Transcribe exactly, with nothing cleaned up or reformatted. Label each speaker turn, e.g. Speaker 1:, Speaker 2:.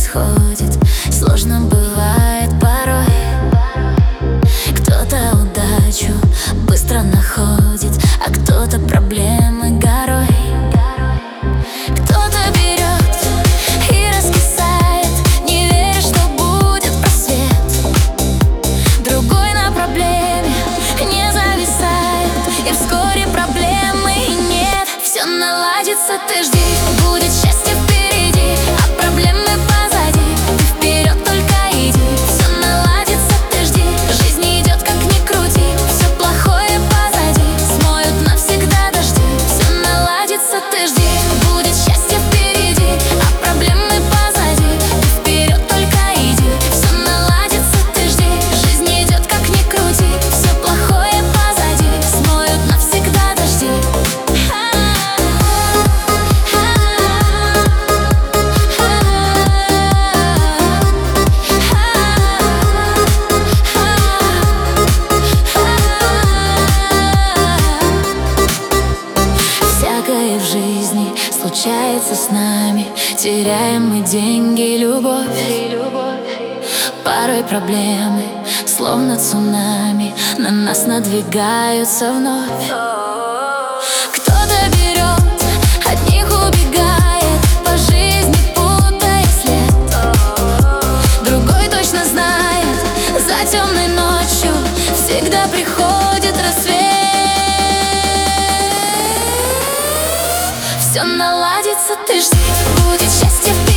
Speaker 1: происходит. Сложно бывает порой. Кто-то удачу быстро находит, а кто-то проблемы горой. Кто-то берет и раскисает, не веря, что будет просвет. Другой на проблеме не зависает, и вскоре проблемы нет. Все наладится, ты жди, будет счастье впереди, а проблемы позади. Ты вперед только иди, все наладится, ты жди. Жизнь идет как ни крути, все плохое позади, смоют навсегда дожди. Все наладится, ты жди, будет счастье впереди, а проблемы позади. Ты вперед только иди, все наладится, ты жди. Жизнь идет как ни крути, все плохое позади, смоют навсегда дожди. Всякое в жизни случается с нами, теряем мы деньги, любовь. Порой проблемы, словно цунами, на нас надвигаются вновь. Кто-то берет, от них убегает, по жизни путая след. Другой точно знает, за темной ночью всегда приходит рассвет. Все наладится, ты жди, будет счастье впереди.